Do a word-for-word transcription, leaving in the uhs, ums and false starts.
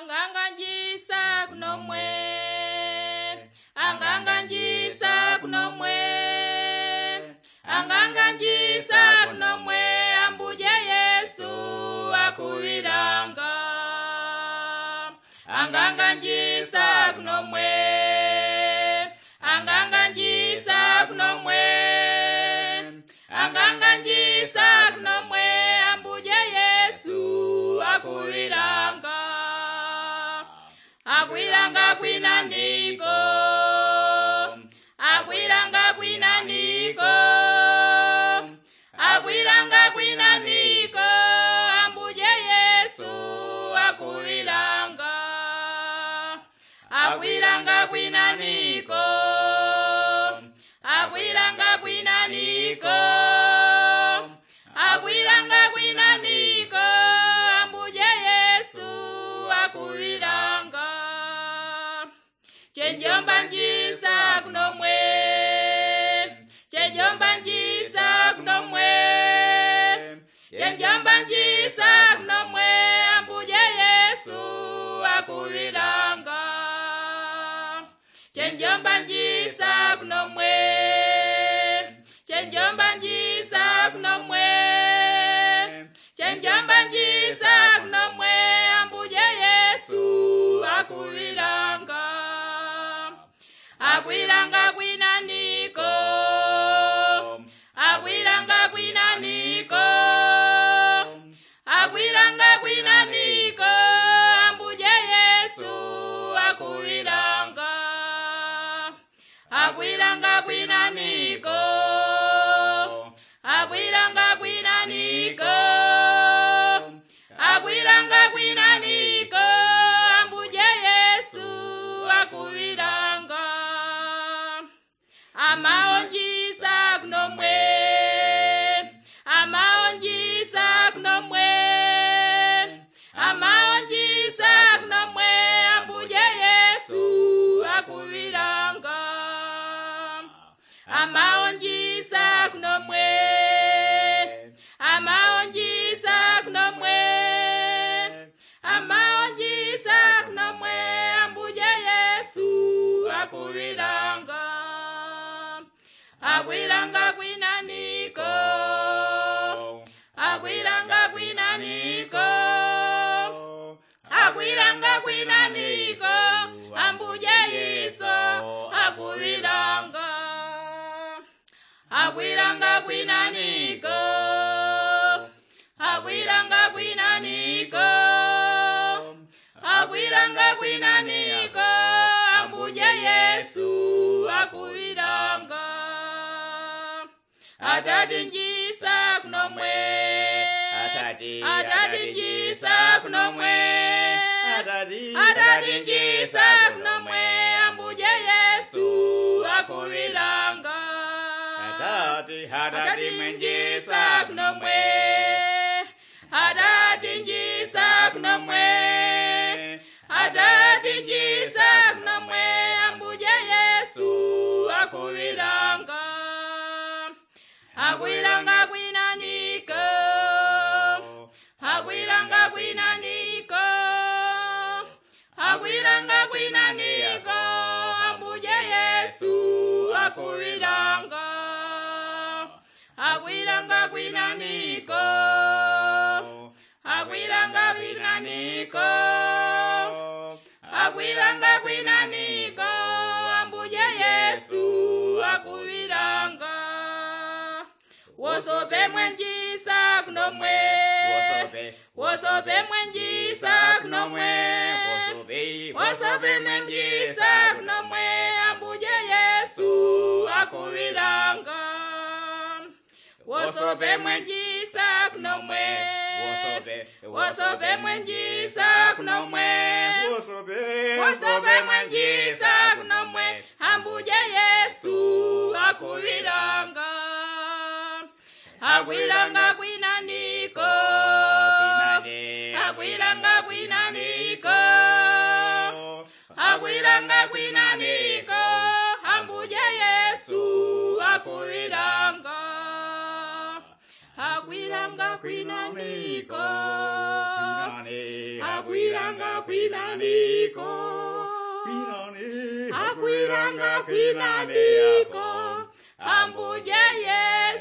anganganjisa kunomwe anganganjisa kunomwe anganganjisa kunomwe ambuje Yesu akuviranga anganganjisa kunomwe anganganjisa kunomwe anganganjisa kunomwe ambuje Yesu akuviranga akuviranga kwinaniko akuviranga kwinaniko akuviranga kwinaniko ambuje Yesu akuviranga akuviranga kwinaniko akuviranga kwinaniko akuviranga kwinaniko ambuje Yesu akuviranga chenjombanjisa kunomwe chenjombanjisa kunomwe chenjombanjisa kunomwe ambuje Yesu akuviranga chenjombanjisa kunomwe chenjombanjisa kunomwe chenjombanjisa kunomwe ambuje Yesu akuviranga akuviranga kwinaniko akuviranga kwinaniko akuviranga kwinaniko ambuje Yesu akuviranga akuviranga kwinaniko akuviranga kwinaniko akuviranga kwinaniko ambuje Yesu akuviranga amaonjisa kunomwe amaonjisa kunomwe amaonjisa kunomwe ambuje Yesu akuviranga amaonjisa kunomwe amaonjisa kunomwe amaonjisa kunomwe ambuje Yesu akuviranga akuviranga kwinaniko akuviranga kwinaniko akuviranga kwinaniko ambuje Yesu akuviranga akuviranga kwinaniko akuviranga kwinaniko akuviranga kwinaniko ambuje Yesu akuviranga atatinjisa kunomwe atatinjisa kunomwe atatinjisa kunomwe ambuje Yesu akuviranga atatinjisa kunomwe atatinjisa kunomwe atatinjisa kunomwe ambuje Yesu akuviranga akuviranga kwinaniko akuviranga kwinaniko akuviranga kwinaniko ambuje Yesu akuviranga akuviranga kwinaniko akuviranga kwinaniko akuviranga kwinaniko ambuje Yesu akuviranga wosope mwenjisa kunomwe wosope mwenjisa kunomwe wosope mwenjisa kunomwe ambuje Yesu akuviranga wosope mwenjisa kunomwe wosope mwenjisa kunomwe wosope mwenjisa kunomwe ambuje Yesu akuviranga akuviranga kwinaniko akuviranga kwinaniko akuviranga kwinaniko ambuje Yesu akuviranga akuviranga kwinaniko Kwinane, akwiranga kwinaniko Kwinane, akwiranga kwinaniko ambuye Yesu